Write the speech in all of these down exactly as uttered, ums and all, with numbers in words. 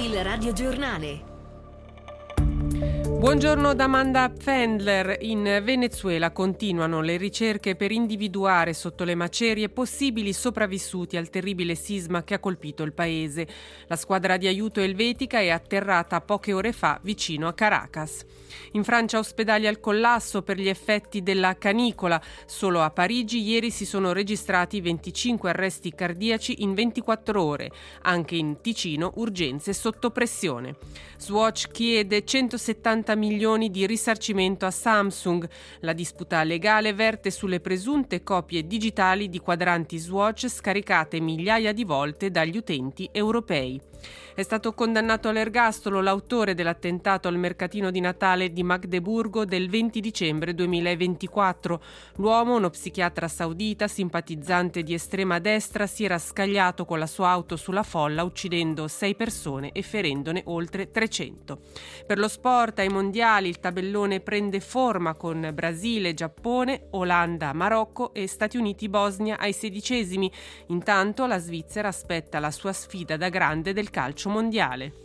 Il radiogiornale. Buongiorno da Amanda Pfändler. In Venezuela continuano le ricerche per individuare sotto le macerie possibili sopravvissuti al terribile sisma che ha colpito il paese. La squadra di aiuto elvetica è atterrata poche ore fa vicino a Caracas. In Francia ospedali al collasso per gli effetti della canicola. Solo a Parigi ieri si sono registrati venticinque arresti cardiaci in ventiquattro ore. Anche in Ticino urgenze sotto pressione. Swatch chiede centosettanta milioni di risarcimento a Samsung. La disputa legale verte sulle presunte copie digitali di quadranti Swatch scaricate migliaia di volte dagli utenti europei. È stato condannato all'ergastolo l'autore dell'attentato al mercatino di Natale di Magdeburgo del venti dicembre duemilaventiquattro. L'uomo, uno psichiatra saudita, simpatizzante di estrema destra, si era scagliato con la sua auto sulla folla uccidendo sei persone e ferendone oltre trecento. Per lo sport, ai mondiali il tabellone prende forma con Brasile, Giappone, Olanda, Marocco e Stati Uniti-Bosnia ai sedicesimi. Intanto la Svizzera aspetta la sua sfida da grande del calcio mondiale.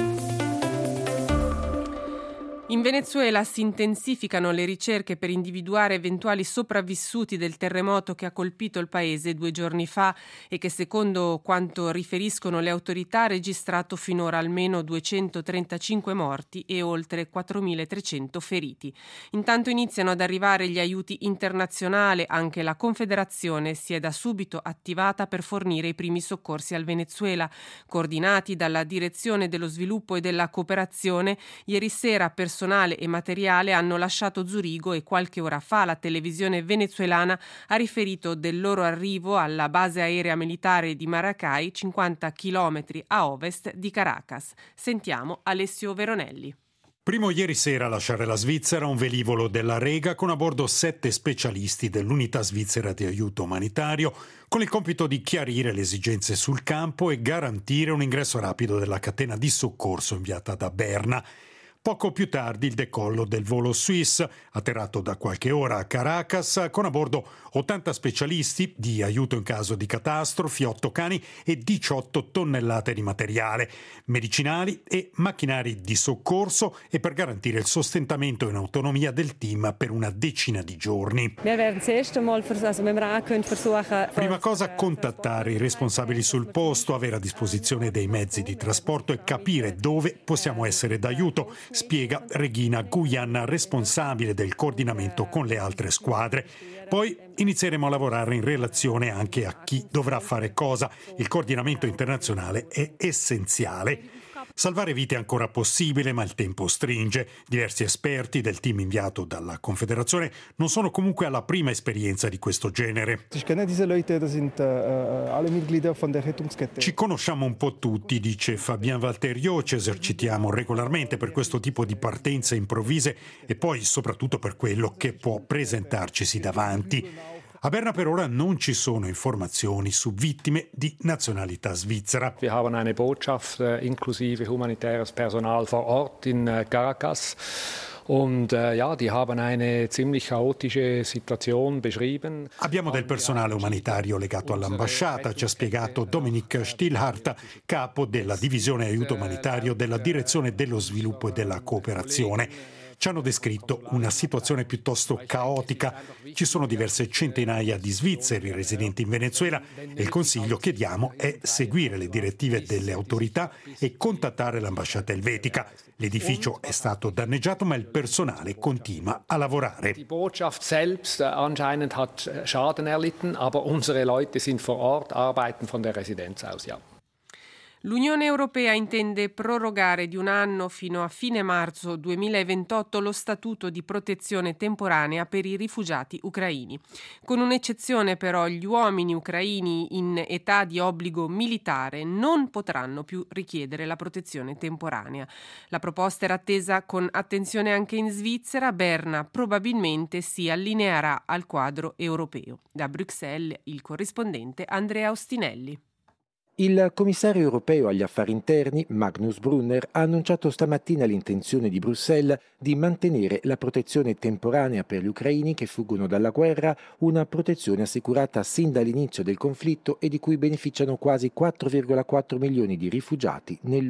In Venezuela si intensificano le ricerche per individuare eventuali sopravvissuti del terremoto che ha colpito il paese due giorni fa e che, secondo quanto riferiscono le autorità, ha registrato finora almeno duecentotrentacinque morti e oltre quattromilatrecento feriti. Intanto iniziano ad arrivare gli aiuti internazionali. Anche la Confederazione si è da subito attivata per fornire i primi soccorsi al Venezuela. Coordinati dalla Direzione dello Sviluppo e della Cooperazione, ieri sera per personale e materiale hanno lasciato Zurigo e qualche ora fa la televisione venezuelana ha riferito del loro arrivo alla base aerea militare di Maracay, cinquanta chilometri a ovest di Caracas. Sentiamo Alessio Veronelli. Primo ieri sera a lasciare la Svizzera un velivolo della Rega con a bordo sette specialisti dell'unità svizzera di aiuto umanitario con il compito di chiarire le esigenze sul campo e garantire un ingresso rapido della catena di soccorso inviata da Berna. Poco più tardi il decollo del volo Swiss, atterrato da qualche ora a Caracas, con a bordo ottanta specialisti di aiuto in caso di catastrofi, otto cani e diciotto tonnellate di materiale, medicinali e macchinari di soccorso e per garantire il sostentamento in autonomia del team per una decina di giorni. Prima cosa, contattare i responsabili sul posto, avere a disposizione dei mezzi di trasporto e capire dove possiamo essere d'aiuto, spiega Regina Guyan, responsabile del coordinamento con le altre squadre. Poi inizieremo a lavorare in relazione anche a chi dovrà fare cosa. Il coordinamento internazionale è essenziale. Salvare vite è ancora possibile, ma il tempo stringe. Diversi esperti del team inviato dalla Confederazione non sono comunque alla prima esperienza di questo genere. Ci conosciamo un po' tutti, dice Fabien Valteriot, ci esercitiamo regolarmente per questo tipo di partenze improvvise e poi soprattutto per quello che può presentarcisi davanti. A Berna per ora non ci sono informazioni su vittime di nazionalità svizzera. Wir haben eine Botschaft äh, inklusive humanitäres Personal vor Ort in äh, Caracas. Und äh, ja, die haben eine ziemlich chaotische Situation beschrieben. Abbiamo del personale umanitario legato all'ambasciata, ci ha spiegato Dominic Stilhart, capo della divisione aiuto umanitario della Direzione dello Sviluppo e della Cooperazione. Ci hanno descritto una situazione piuttosto caotica. Ci sono diverse centinaia di svizzeri residenti in Venezuela e il consiglio che diamo è seguire le direttive delle autorità e contattare l'ambasciata elvetica. L'edificio è stato danneggiato, ma il personale continua a lavorare. Die Botschaft selbst anscheinend hat Schaden erlitten, aber unsere Leute sind vor Ort, arbeiten von der Residenz aus, ja. L'Unione Europea intende prorogare di un anno fino a fine marzo duemilaventotto lo statuto di protezione temporanea per i rifugiati ucraini. Con un'eccezione però, gli uomini ucraini in età di obbligo militare non potranno più richiedere la protezione temporanea. La proposta era attesa con attenzione anche in Svizzera. Berna probabilmente si allineerà al quadro europeo. Da Bruxelles il corrispondente Andrea Ostinelli. Il commissario europeo agli affari interni, Magnus Brunner, ha annunciato stamattina l'intenzione di Bruxelles di mantenere la protezione temporanea per gli ucraini che fuggono dalla guerra, una protezione assicurata sin dall'inizio del conflitto e di cui beneficiano quasi quattro virgola quattro milioni di rifugiati nell'U E.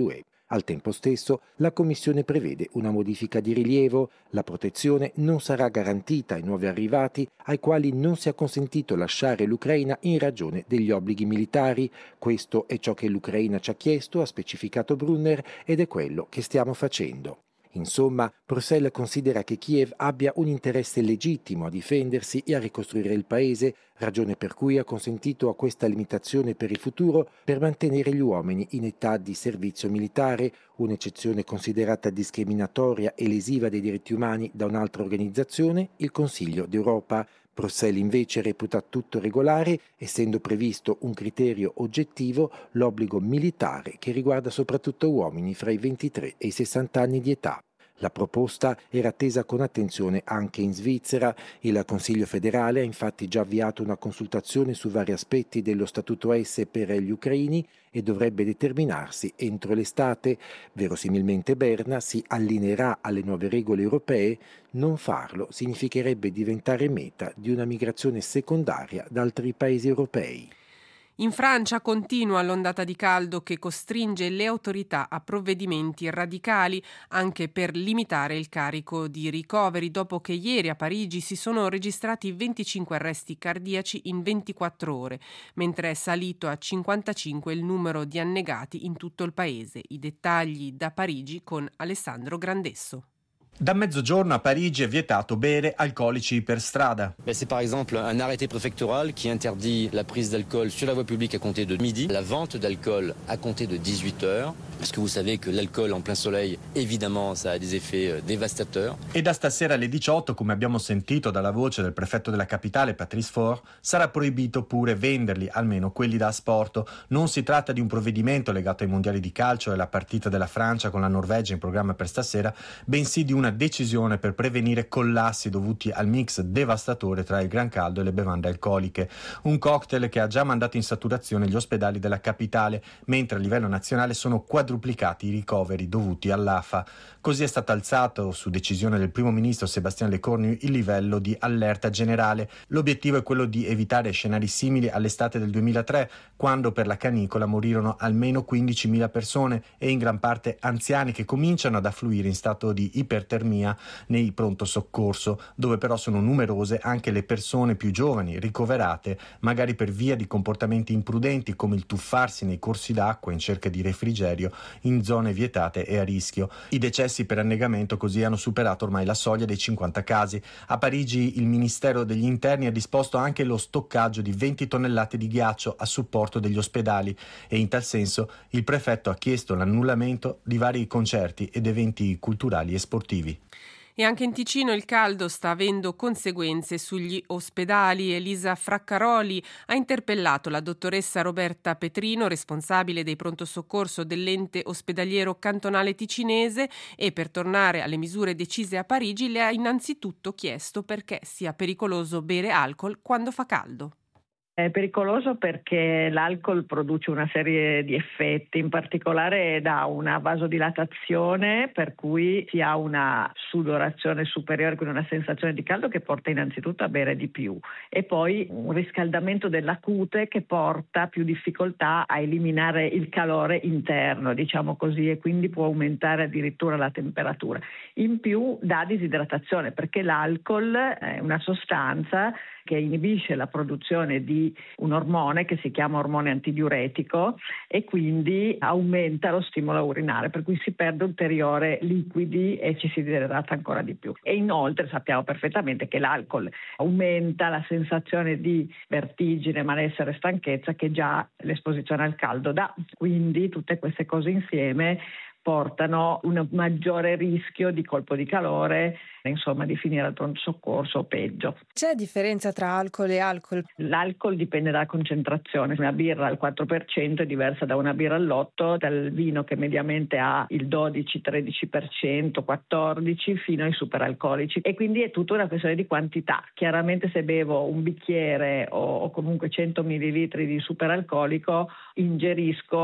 Al tempo stesso, la Commissione prevede una modifica di rilievo. La protezione non sarà garantita ai nuovi arrivati ai quali non sia consentito lasciare l'Ucraina in ragione degli obblighi militari. Questo è ciò che l'Ucraina ci ha chiesto, ha specificato Brunner, ed è quello che stiamo facendo. Insomma, Bruxelles considera che Kiev abbia un interesse legittimo a difendersi e a ricostruire il paese, ragione per cui ha consentito a questa limitazione per il futuro per mantenere gli uomini in età di servizio militare, un'eccezione considerata discriminatoria e lesiva dei diritti umani da un'altra organizzazione, il Consiglio d'Europa. Bruxelles invece reputa tutto regolare, essendo previsto un criterio oggettivo, l'obbligo militare che riguarda soprattutto uomini fra i ventitré e i sessanta anni di età. La proposta era attesa con attenzione anche in Svizzera. Il Consiglio federale ha infatti già avviato una consultazione su vari aspetti dello Statuto S per gli ucraini e dovrebbe determinarsi entro l'estate. Verosimilmente Berna si allineerà alle nuove regole europee. Non farlo significherebbe diventare meta di una migrazione secondaria da altri paesi europei. In Francia continua l'ondata di caldo che costringe le autorità a provvedimenti radicali anche per limitare il carico di ricoveri, dopo che ieri a Parigi si sono registrati venticinque arresti cardiaci in ventiquattro ore, mentre è salito a cinquantacinque il numero di annegati in tutto il paese. I dettagli da Parigi con Alessandro Grandesso. Da mezzogiorno a Parigi è vietato bere alcolici per strada. C'est par exemple un arrêté préfectoral qui interdit la prise d'alcool sur la voie publique à compter de midi, la vente d'alcool à compter de dix-huit heures, parce que vous savez que l'alcool en plein soleil, évidemment, ça a des effets dévastateurs. E da stasera alle diciotto, come abbiamo sentito dalla voce del prefetto della capitale, Patrice Faure, sarà proibito pure venderli, almeno quelli da asporto. Non si tratta di un provvedimento legato ai mondiali di calcio e alla partita della Francia con la Norvegia in programma per stasera, bensì di una decisione per prevenire collassi dovuti al mix devastatore tra il gran caldo e le bevande alcoliche. Un cocktail che ha già mandato in saturazione gli ospedali della capitale, mentre a livello nazionale sono quadruplicati i ricoveri dovuti all'A F A. Così è stato alzato, su decisione del primo ministro Sébastien Lecornu, il livello di allerta generale. L'obiettivo è quello di evitare scenari simili all'estate del duemilatré, quando per la canicola morirono almeno quindicimila persone e in gran parte anziani che cominciano ad affluire in stato di ipertermia nei pronto soccorso, dove però sono numerose anche le persone più giovani ricoverate, magari per via di comportamenti imprudenti come il tuffarsi nei corsi d'acqua in cerca di refrigerio in zone vietate e a rischio. I decessi per annegamento così hanno superato ormai la soglia dei cinquanta casi. A Parigi il Ministero degli Interni ha disposto anche lo stoccaggio di venti tonnellate di ghiaccio a supporto degli ospedali e in tal senso il prefetto ha chiesto l'annullamento di vari concerti ed eventi culturali e sportivi. E anche in Ticino il caldo sta avendo conseguenze sugli ospedali. Elisa Fraccaroli ha interpellato la dottoressa Roberta Petrino, responsabile dei pronto soccorso dell'ente ospedaliero cantonale ticinese, e per tornare alle misure decise a Parigi le ha innanzitutto chiesto perché sia pericoloso bere alcol quando fa caldo. È pericoloso perché l'alcol produce una serie di effetti, in particolare dà una vasodilatazione per cui si ha una sudorazione superiore, quindi una sensazione di caldo che porta innanzitutto a bere di più, e poi un riscaldamento della cute che porta più difficoltà a eliminare il calore interno, diciamo così, e quindi può aumentare addirittura la temperatura. In più dà disidratazione perché l'alcol è una sostanza che inibisce la produzione di un ormone che si chiama ormone antidiuretico e quindi aumenta lo stimolo urinare, per cui si perde ulteriore liquidi e ci si disidrata ancora di più. E inoltre sappiamo perfettamente che l'alcol aumenta la sensazione di vertigine, malessere e stanchezza che già l'esposizione al caldo dà. Quindi tutte queste cose insieme portano un maggiore rischio di colpo di calore, insomma di finire al pronto soccorso o peggio. C'è differenza tra alcol e alcol? L'alcol dipende dalla concentrazione. Una birra al quattro per cento è diversa da una birra all'otto per cento, dal vino che mediamente ha il dodici tredici per cento, quattordici per cento fino ai superalcolici, e quindi è tutta una questione di quantità. Chiaramente se bevo un bicchiere o, o comunque cento millilitri di superalcolico ingerisco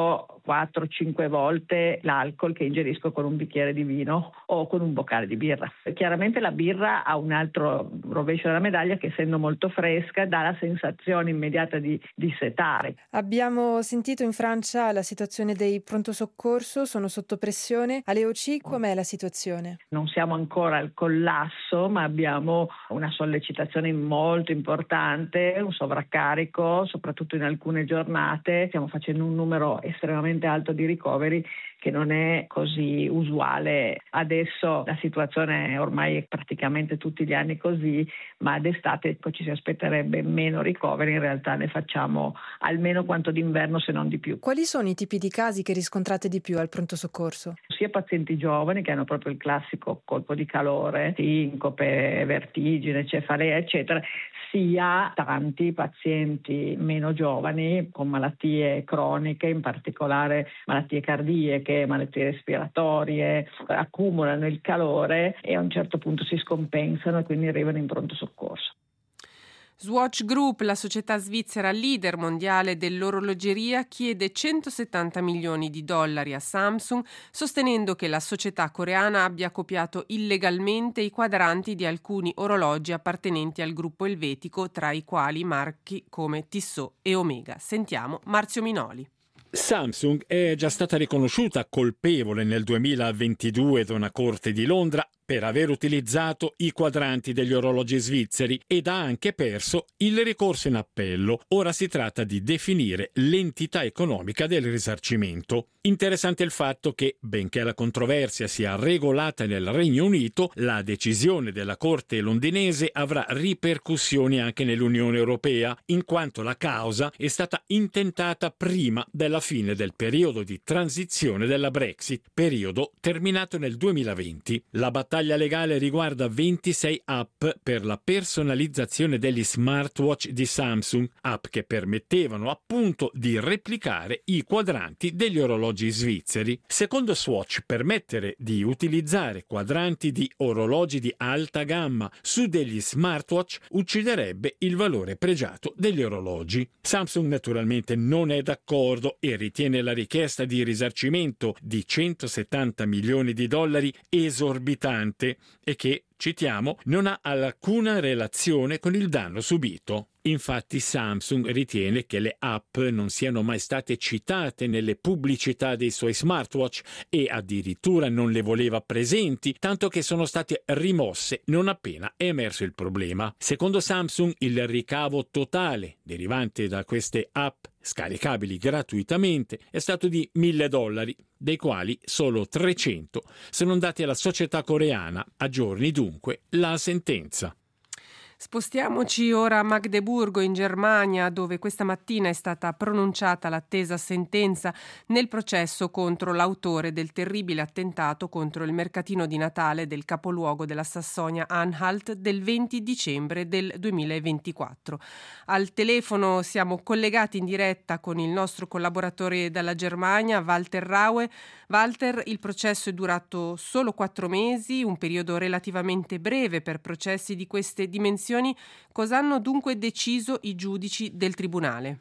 quattro cinque volte l'alcol che ingerisco con un bicchiere di vino o con un boccale di birra. Chiaramente la birra ha un altro rovescio della medaglia, che essendo molto fresca dà la sensazione immediata di, di setare. Abbiamo sentito in Francia la situazione dei pronto soccorso, sono sotto pressione. Alle O C com'è la situazione? Non siamo ancora al collasso, ma abbiamo una sollecitazione molto importante, un sovraccarico, soprattutto in alcune giornate. Stiamo facendo un numero estremamente alto di ricoveri che non è così usuale. Adesso la situazione ormai è praticamente tutti gli anni così, ma d'estate ci si aspetterebbe meno ricoveri, in realtà ne facciamo almeno quanto d'inverno, se non di più. Quali sono i tipi di casi che riscontrate di più al pronto soccorso? Sia pazienti giovani che hanno proprio il classico colpo di calore, sincope, vertigine, cefalea, eccetera, sia tanti pazienti meno giovani con malattie croniche, in particolare malattie cardiache, malattie respiratorie, accumulano il calore e a un certo punto si scompensano e quindi arrivano in pronto soccorso. Swatch Group, la società svizzera leader mondiale dell'orologeria, chiede centosettanta milioni di dollari a Samsung, sostenendo che la società coreana abbia copiato illegalmente i quadranti di alcuni orologi appartenenti al gruppo elvetico, tra i quali marchi come Tissot e Omega. Sentiamo Marzio Minoli. Samsung è già stata riconosciuta colpevole nel duemilaventidue da una corte di Londra per aver utilizzato i quadranti degli orologi svizzeri ed ha anche perso il ricorso in appello. Ora si tratta di definire l'entità economica del risarcimento. Interessante il fatto che, benché la controversia sia regolata nel Regno Unito, la decisione della Corte londinese avrà ripercussioni anche nell'Unione Europea, in quanto la causa è stata intentata prima della fine del periodo di transizione della Brexit, periodo terminato nel duemilaventi. La battaglia legale riguarda ventisei app per la personalizzazione degli smartwatch di Samsung, app che permettevano appunto di replicare i quadranti degli orologi svizzeri. Secondo Swatch, permettere di utilizzare quadranti di orologi di alta gamma su degli smartwatch ucciderebbe il valore pregiato degli orologi. Samsung naturalmente non è d'accordo e ritiene la richiesta di risarcimento di centosettanta milioni di dollari esorbitante e che, citiamo, non ha alcuna relazione con il danno subito. Infatti Samsung ritiene che le app non siano mai state citate nelle pubblicità dei suoi smartwatch e addirittura non le voleva presenti, tanto che sono state rimosse non appena è emerso il problema. Secondo Samsung, il ricavo totale derivante da queste app scaricabili gratuitamente è stato di mille dollari, dei quali solo trecento sono andati alla società coreana. Aggiorni dunque la sentenza. Spostiamoci ora a Magdeburgo, in Germania, dove questa mattina è stata pronunciata l'attesa sentenza nel processo contro l'autore del terribile attentato contro il mercatino di Natale del capoluogo della Sassonia-Anhalt del venti dicembre del duemilaventiquattro. Al telefono siamo collegati in diretta con il nostro collaboratore dalla Germania, Walter Raue. Walter, il processo è durato solo quattro mesi, un periodo relativamente breve per processi di queste dimensioni. Cosa hanno dunque deciso i giudici del tribunale?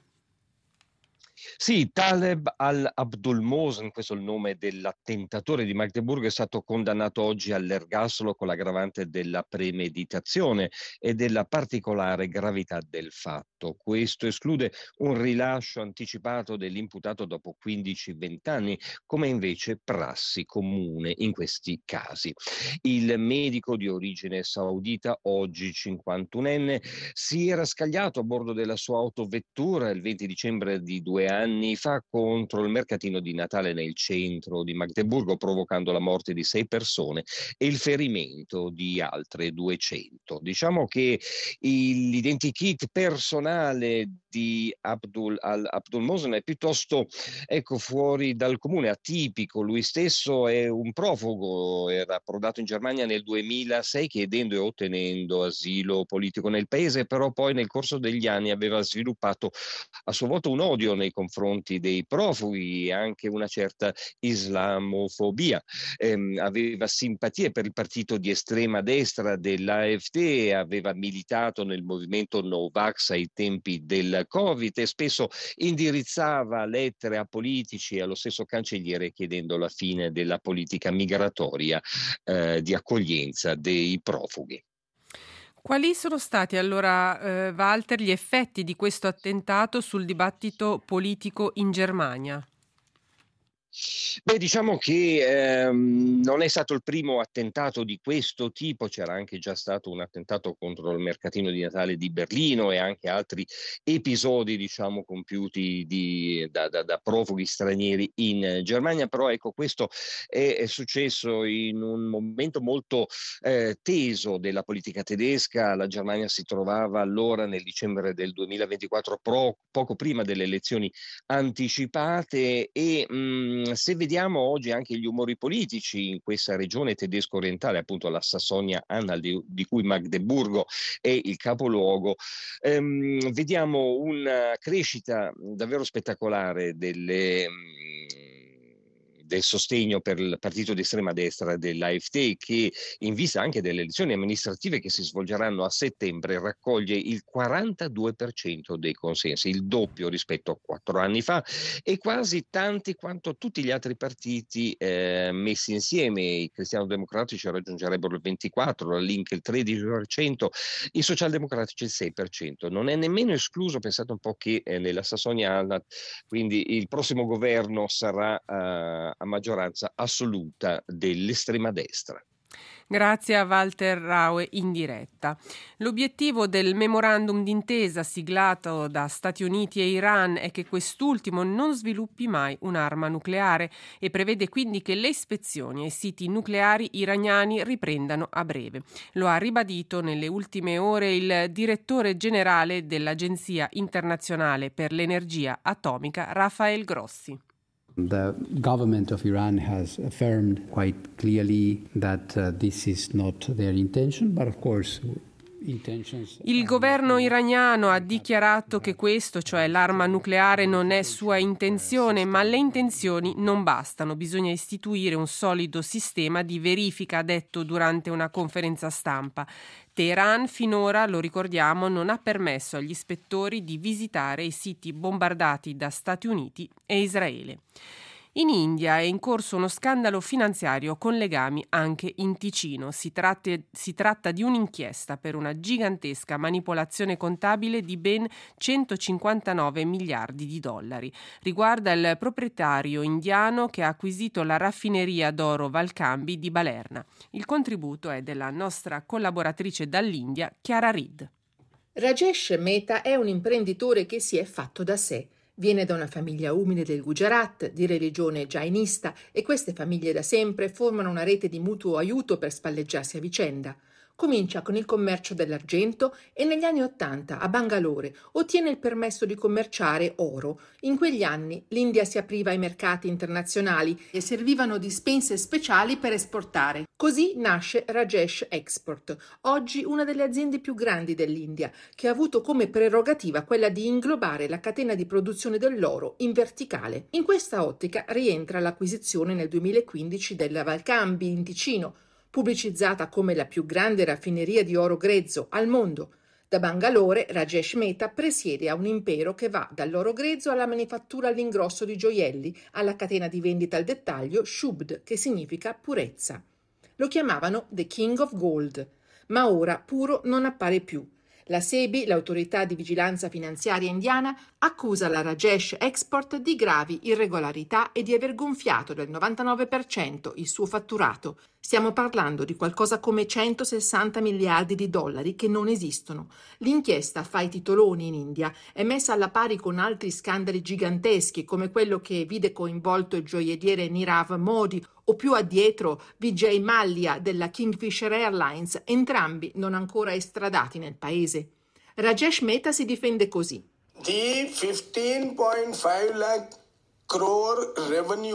Sì, Taleb al-Abdulmosen, questo è il nome dell'attentatore di Magdeburgo, è stato condannato oggi all'ergastolo con l'aggravante della premeditazione e della particolare gravità del fatto. Questo esclude un rilascio anticipato dell'imputato dopo quindici venti anni, come invece prassi comune in questi casi. Il medico di origine saudita, oggi cinquantunenne, si era scagliato a bordo della sua autovettura il venti dicembre di due anni fa contro il mercatino di Natale nel centro di Magdeburgo, provocando la morte di sei persone e il ferimento di altre duecento. Diciamo che l'identikit personale di Abdul al-Abdulmosen è piuttosto ecco, fuori dal comune, atipico. Lui stesso è un profugo, era approdato in Germania nel duemilasei chiedendo e ottenendo asilo politico nel paese, però poi nel corso degli anni aveva sviluppato a sua volta un odio nei confronti dei profughi, anche una certa islamofobia. Eh, aveva simpatie per il partito di estrema destra dell'A F D, aveva militato nel movimento No-Vax ai tempi del Covid e spesso indirizzava lettere a politici e allo stesso cancelliere chiedendo la fine della politica migratoria eh, di accoglienza dei profughi. Quali sono stati allora, eh, Walter, gli effetti di questo attentato sul dibattito politico in Germania? Beh, diciamo che ehm, non è stato il primo attentato di questo tipo, c'era anche già stato un attentato contro il mercatino di Natale di Berlino e anche altri episodi, diciamo, compiuti di, da, da, da profughi stranieri in Germania, però ecco, questo è, è successo in un momento molto eh, teso della politica tedesca. La Germania si trovava allora nel dicembre del duemilaventiquattro, pro, poco prima delle elezioni anticipate e mh, se vediamo oggi anche gli umori politici in questa regione tedesco orientale, appunto la Sassonia-Anhalt, di, di cui Magdeburgo è il capoluogo, ehm, vediamo una crescita davvero spettacolare delle, del sostegno per il partito di estrema destra dell'A F D, che in vista anche delle elezioni amministrative che si svolgeranno a settembre raccoglie il quarantadue per cento dei consensi, il doppio rispetto a quattro anni fa e quasi tanti quanto tutti gli altri partiti eh, messi insieme. I cristiano-democratici raggiungerebbero il ventiquattro per cento, la Link il tredici per cento, i socialdemocratici il sei per cento. Non è nemmeno escluso, pensate un po', che eh, nella Sassonia-Anhalt quindi il prossimo governo sarà eh, a maggioranza assoluta dell'estrema destra. Grazie a Walter Raue in diretta. L'obiettivo del memorandum d'intesa siglato da Stati Uniti e Iran è che quest'ultimo non sviluppi mai un'arma nucleare e prevede quindi che le ispezioni ai siti nucleari iraniani riprendano a breve. Lo ha ribadito nelle ultime ore il direttore generale dell'Agenzia internazionale per l'energia atomica, Rafael Grossi. The government of Iran has affirmed quite clearly that uh, this is not their intention, but of course il governo iraniano ha dichiarato che questo, cioè l'arma nucleare, non è sua intenzione, ma le intenzioni non bastano, bisogna istituire un solido sistema di verifica, ha detto durante una conferenza stampa. Teheran finora, lo ricordiamo, non ha permesso agli ispettori di visitare i siti bombardati da Stati Uniti e Israele. In India è in corso uno scandalo finanziario con legami anche in Ticino. Si tratta, si tratta di un'inchiesta per una gigantesca manipolazione contabile di ben centocinquantanove miliardi di dollari. Riguarda il proprietario indiano che ha acquisito la raffineria d'oro Valcambi di Balerna. Il contributo è della nostra collaboratrice dall'India, Chiara Reed. Rajesh Mehta è un imprenditore che si è fatto da sé. Viene da una famiglia umile del Gujarat, di religione jainista, e queste famiglie da sempre formano una rete di mutuo aiuto per spalleggiarsi a vicenda. Comincia con il commercio dell'argento e negli anni Ottanta a Bangalore ottiene il permesso di commerciare oro. In quegli anni l'India si apriva ai mercati internazionali e servivano dispense speciali per esportare. Così nasce Rajesh Export, oggi una delle aziende più grandi dell'India, che ha avuto come prerogativa quella di inglobare la catena di produzione dell'oro in verticale. In questa ottica rientra l'acquisizione nel duemilaquindici della Valcambi in Ticino, pubblicizzata come la più grande raffineria di oro grezzo al mondo. Da Bangalore, Rajesh Mehta presiede a un impero che va dall'oro grezzo alla manifattura all'ingrosso di gioielli, alla catena di vendita al dettaglio Shubd, che significa purezza. Lo chiamavano The King of Gold, ma ora puro non appare più. La S E B I, l'autorità di vigilanza finanziaria indiana, accusa la Rajesh Export di gravi irregolarità e di aver gonfiato del novantanove per cento il suo fatturato. Stiamo parlando di qualcosa come centosessanta miliardi di dollari che non esistono. L'inchiesta fa i titoloni in India, è messa alla pari con altri scandali giganteschi come quello che vide coinvolto il gioielliere Nirav Modi o più addietro Vijay Mallya della Kingfisher Airlines, entrambi non ancora estradati nel paese. Rajesh Mehta si difende così. The fifteen point five lakh crore revenue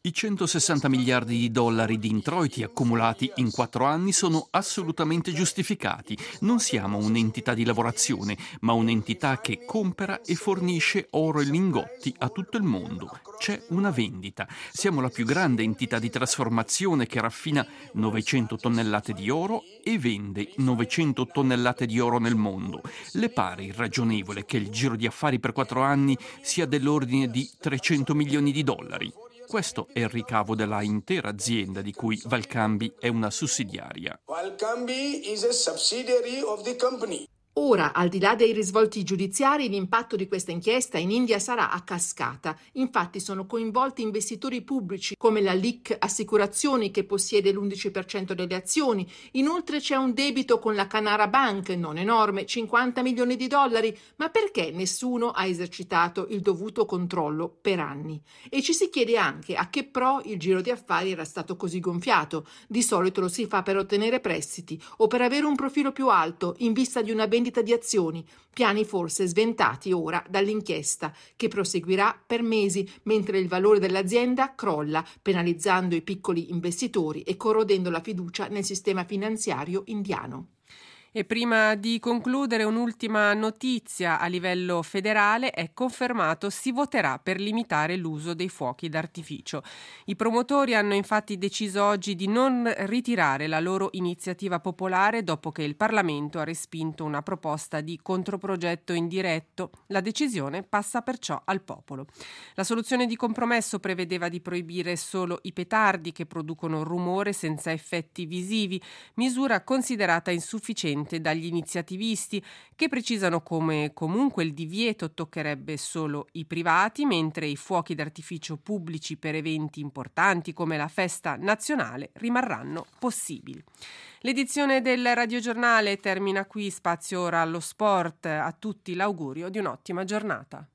I centosessanta miliardi di dollari di introiti accumulati in quattro anni sono assolutamente giustificati. Non siamo un'entità di lavorazione, ma un'entità che compra e fornisce oro e lingotti a tutto il mondo. C'è una vendita. Siamo la più grande entità di trasformazione che raffina novecento tonnellate di oro e vende novecento tonnellate di oro nel mondo. Le pare irragionevole che il giro di affari per quattro anni sia dell'ordine di trecento milioni di dollari. Questo è il ricavo della intera azienda di cui Valcambi è una sussidiaria. Valcambi is a subsidiary of the company. Ora, al di là dei risvolti giudiziari, l'impatto di questa inchiesta in India sarà a cascata. Infatti sono coinvolti investitori pubblici come la L I C Assicurazioni, che possiede l'undici per cento delle azioni. Inoltre c'è un debito con la Canara Bank, non enorme, cinquanta milioni di dollari, ma perché nessuno ha esercitato il dovuto controllo per anni? E ci si chiede anche a che pro il giro di affari era stato così gonfiato. Di solito lo si fa per ottenere prestiti o per avere un profilo più alto in vista di una vendita di azioni, piani forse sventati ora dall'inchiesta, che proseguirà per mesi mentre il valore dell'azienda crolla, penalizzando i piccoli investitori e corrodendo la fiducia nel sistema finanziario indiano. E prima di concludere, un'ultima notizia: a livello federale è confermato si voterà per limitare l'uso dei fuochi d'artificio. I promotori hanno infatti deciso oggi di non ritirare la loro iniziativa popolare dopo che il Parlamento ha respinto una proposta di controprogetto indiretto. La decisione passa perciò al popolo. La soluzione di compromesso prevedeva di proibire solo i petardi che producono rumore senza effetti visivi, misura considerata insufficiente dagli iniziativisti, che precisano come comunque il divieto toccherebbe solo i privati, mentre i fuochi d'artificio pubblici per eventi importanti come la festa nazionale rimarranno possibili. L'edizione del radiogiornale termina qui, spazio ora allo sport. A tutti l'augurio di un'ottima giornata.